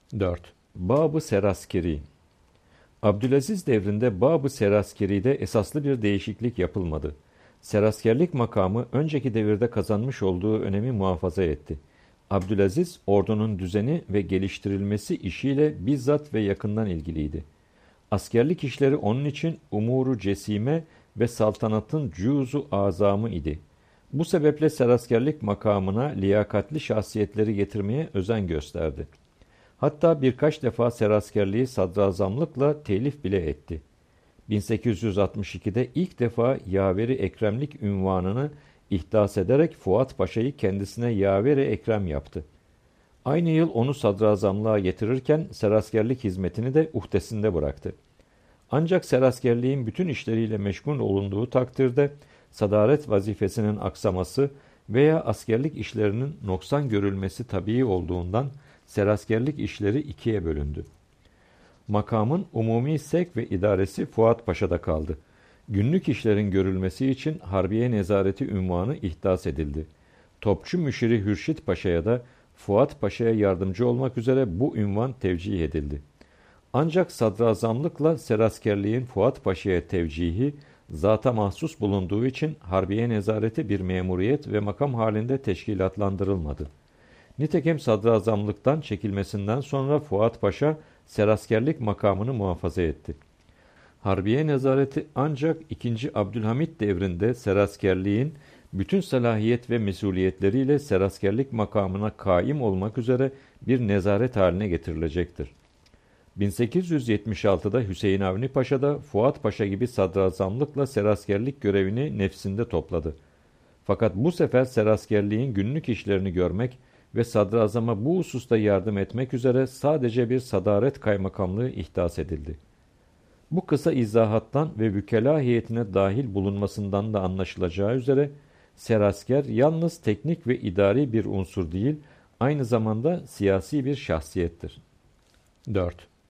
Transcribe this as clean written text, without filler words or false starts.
4. Bab-ı Seraskeri. Abdülaziz devrinde Bab-ı Seraskeri'de esaslı bir değişiklik yapılmadı. Seraskerlik makamı önceki devirde kazanmış olduğu önemi muhafaza etti. Abdülaziz, ordunun düzeni ve geliştirilmesi işiyle bizzat ve yakından ilgiliydi. Askerlik işleri onun için umuru cesime ve saltanatın cüzu azamı idi. Bu sebeple seraskerlik makamına liyakatli şahsiyetleri getirmeye özen gösterdi. Hatta birkaç defa seraskerliği sadrazamlıkla telif bile etti. 1862'de ilk defa Yaveri Ekremlik ünvanını ihdas ederek Fuat Paşa'yı kendisine Yaveri Ekrem yaptı. Aynı yıl onu sadrazamlığa getirirken seraskerlik hizmetini de uhdesinde bıraktı. Ancak seraskerliğin bütün işleriyle meşgul olunduğu takdirde sadaret vazifesinin aksaması veya askerlik işlerinin noksan görülmesi tabii olduğundan seraskerlik işleri ikiye bölündü. Makamın umumi sevk ve idaresi Fuat Paşa'da kaldı. Günlük işlerin görülmesi için Harbiye Nezareti ünvanı ihdas edildi. Topçu Müşiri Hürşit Paşa'ya da Fuat Paşa'ya yardımcı olmak üzere bu ünvan tevcih edildi. Ancak sadrazamlıkla seraskerliğin Fuat Paşa'ya tevcihi zata mahsus bulunduğu için Harbiye Nezareti bir memuriyet ve makam halinde teşkilatlandırılmadı. Nitekim sadrazamlıktan çekilmesinden sonra Fuat Paşa seraskerlik makamını muhafaza etti. Harbiye Nezareti ancak 2. Abdülhamit devrinde seraskerliğin bütün salahiyet ve mesuliyetleriyle seraskerlik makamına kaim olmak üzere bir nezaret haline getirilecektir. 1876'da Hüseyin Avni Paşa da Fuat Paşa gibi sadrazamlıkla seraskerlik görevini nefsinde topladı. Fakat bu sefer seraskerliğin günlük işlerini görmek ve sadrazama bu hususta yardım etmek üzere sadece bir sadaret kaymakamlığı ihdas edildi. Bu kısa izahattan ve vükela heyetine dahil bulunmasından da anlaşılacağı üzere serasker yalnız teknik ve idari bir unsur değil, aynı zamanda siyasi bir şahsiyettir. 4.